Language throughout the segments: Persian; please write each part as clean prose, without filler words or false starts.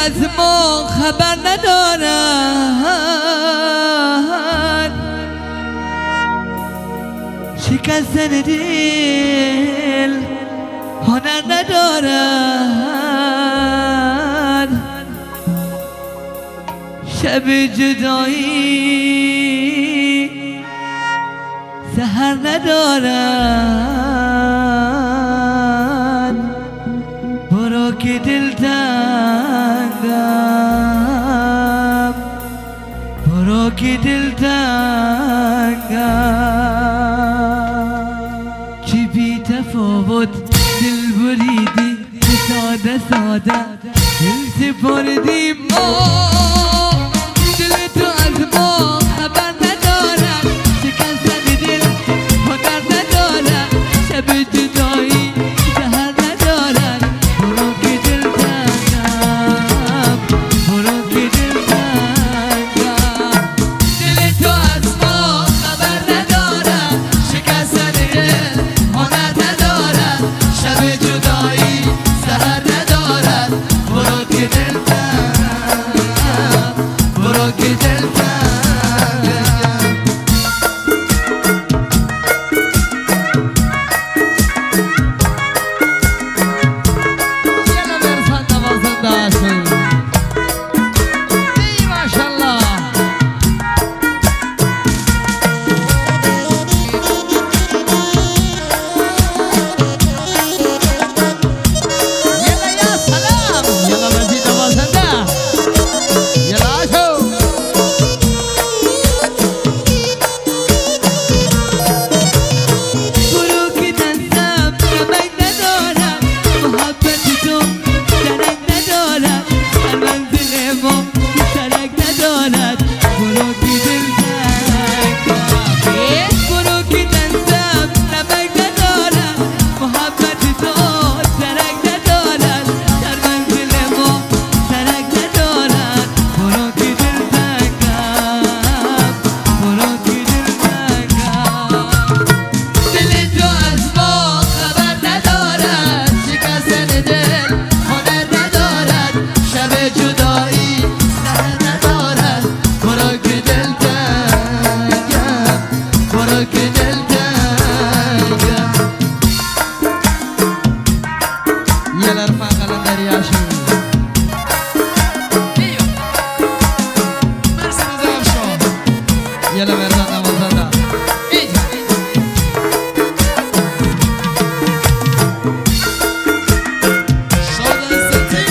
از ما خبر ندارن، شکستن دل هنر ندارن، شب جدایی سحر ندارن. برو که دل تنگم، برو که دل تنگم، چی بی تفاوت دل بریدی، ساده ساده دل سپردی ما. دل تو از ما خبر ندارن، شکستن دل هنر ندارن، شب جدایی سحر ندارن. برو که دل تنگم، برو که دل تنگم، دل تو از ما خبر ندارن، شکستن دل هنر ندارن، شب جدایی سحر ندارن. برو که دل تنگم، برو که دل تنگم. یلا برسان نوازنده هستیم. ای ماشالله. یلا یا سلام. یلا برسید نوازنده. یلا آشو. برو که دستم نمک ندارم، محبت تو درک ندارد، هر منزل ما سرک ندارد. برو که دل تنگم، برو که دستم نمک ندارم، محبت تو درک ندارد، هر منزل ما سرک ندارد. برو که دل تنگم، برو که دل تنگم، دل تو از ما خبر ندارد، شکستن دل هنر ندارد، شب جدایی سحر ندارد. برو که دل تنگم، برو که دل تنگم. یلا رفع قلندری آشو. مرسی نظام شو. یلا برزن نوازنده. ایجا شاد ستی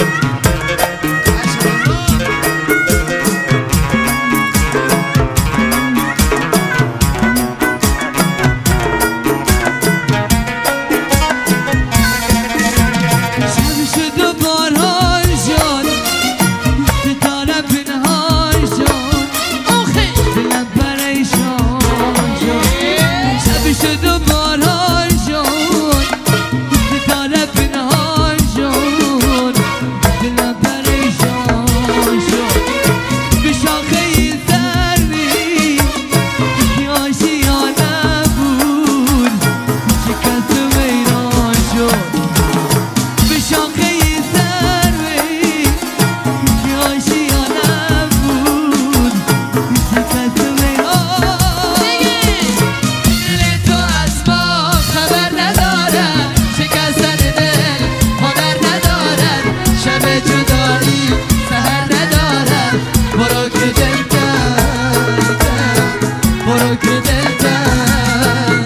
شب شد و باران شد، ستاره پنهان شد، دلم پریشان شد. شب شد و باران شد، ستاره پنهان شد، دلم پریشان شد. به شاخه سروی که آشیانه بود، شکست و ویران شد. به شاخه سروی که آشیانه بود، شکست و ویران. دل تو از ما خبر ندارد، شکستن دل هنر ندارد، شب جدایی سحر ندارد. برو که دل تنگم، برو که دل تنگم.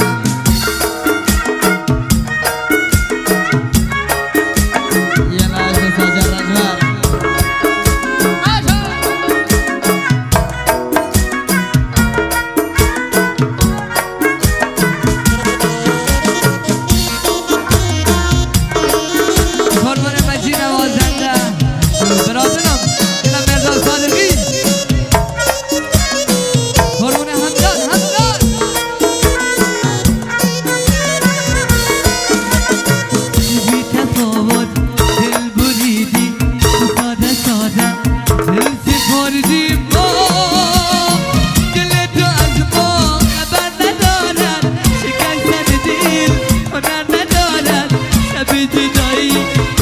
یلا آشو ساجر رجبر. آشو. قربان مجید نوازنده برادرم یلا مردان صادقی. قربان همدان همدان. چی بی تفاوت دل بریدی، ساده ساده دل سپردی ما. دل تو از ما خبر ندارد، شکستن دل هنر ندارد، شب جدایی